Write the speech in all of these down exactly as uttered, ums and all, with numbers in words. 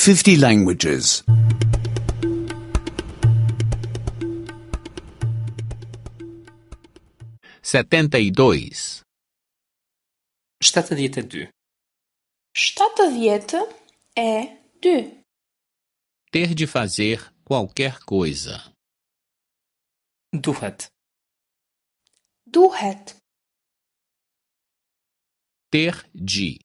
fifty languages. setenta e dois. shtatëdhjetë e dy. shtatëdhjetë e dy. Ter de fazer qualquer coisa. Duhet. Duhet. Ter de.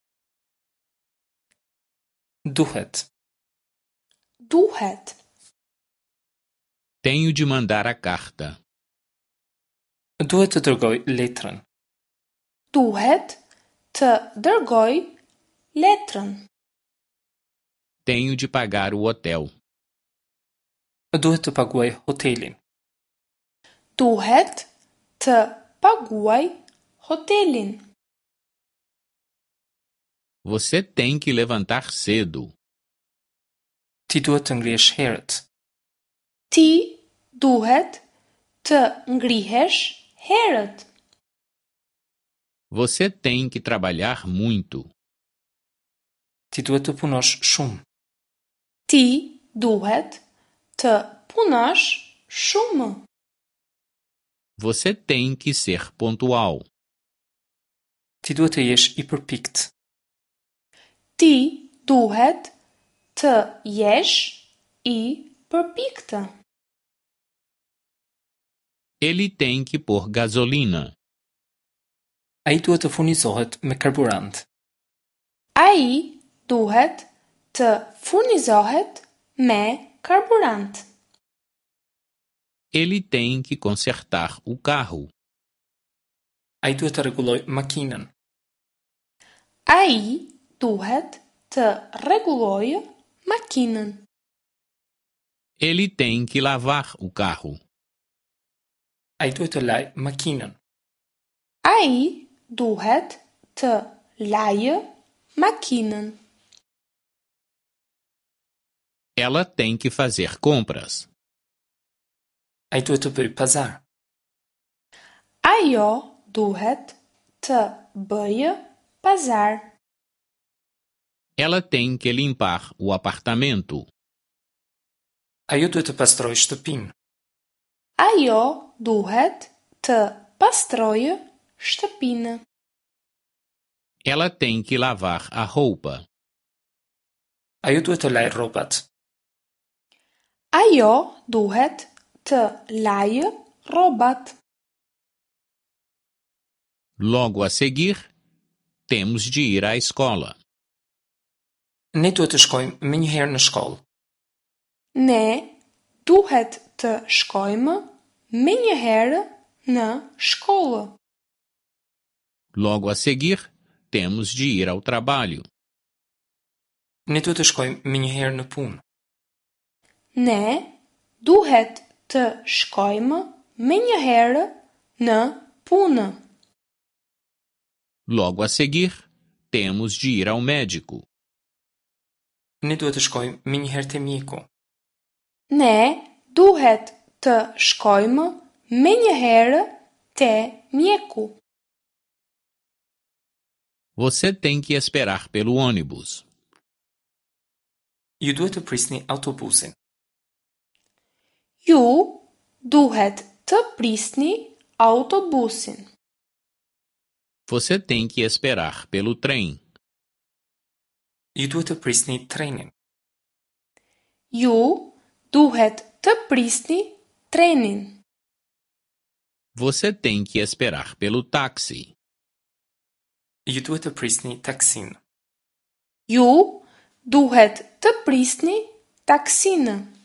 Duhet. Duhet. Tenho de mandar a carta. Duhet të dërgoj letrën. Duhet të dërgoj letrën. Tenho de pagar o hotel. Duhet të paguaj hotelin. Duhet të paguaj hotelin. Você tem que levantar cedo. Ti duhet të ngrihesh herët. Ti duhet të ngrihesh herët. Você tem que trabalhar muito. Ti duhet të punosh shumë. Ti duhet të punosh shumë. Você tem que ser pontual. Ti duhet të jesh i përpikt. Ti duhet të jesh i përpiktë. Ele tem que pôr gasolina. Ai duhet të furnizohet me karburant. Ai duhet të furnizohet me karburant. Ele tem que consertar o carro. Ai duhet të rregulloj makinën. Ai duhet të rregullojë makinën. Ele tem que lavar o carro. Ai duhet të laj makinën. Ai duhet të lajë makinën. Ela tem que fazer compras. Ai duhet të bëj pazar. Ajo duhet të bëjë pazar. Ela tem que limpar o apartamento. Ajo duhet të pastrojë shtëpinë. Ajo duhet të pastrojë shtëpinë. Ela tem que lavar a roupa. Ajo duhet të lajë rrobat. Ajo duhet të lajë rrobat. Logo a seguir, temos de ir à escola. Ne duhet të shkojmë më një herë në shkollë. Ne duhet të shkojmë me një herë në shkollë. Logo a seguir, temos de ir ao trabalho. Ne duhet të shkojmë më një herë në punë. Ne duhet të shkojmë me një herë në punë. Logo a seguir, temos de ir ao médico. Ne duhet të shkojmë më një herë te mjeku. Ne duhet të shkojmë me një herë te mjeku. Você tem que esperar pelo ônibus. Ju duhet të prisni autobusin. Ju duhet të prisni autobusin. Você tem que esperar pelo trem. Ju duhet të prisni trenin. Ju duhet të prisni trenin. Você tem que esperar pelo táxi. Ju duhet të prisni taksin. Ju duhet të prisni taksinë.